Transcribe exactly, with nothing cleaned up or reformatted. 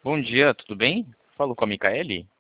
Bom dia, tudo bem? Falo com a Micaele?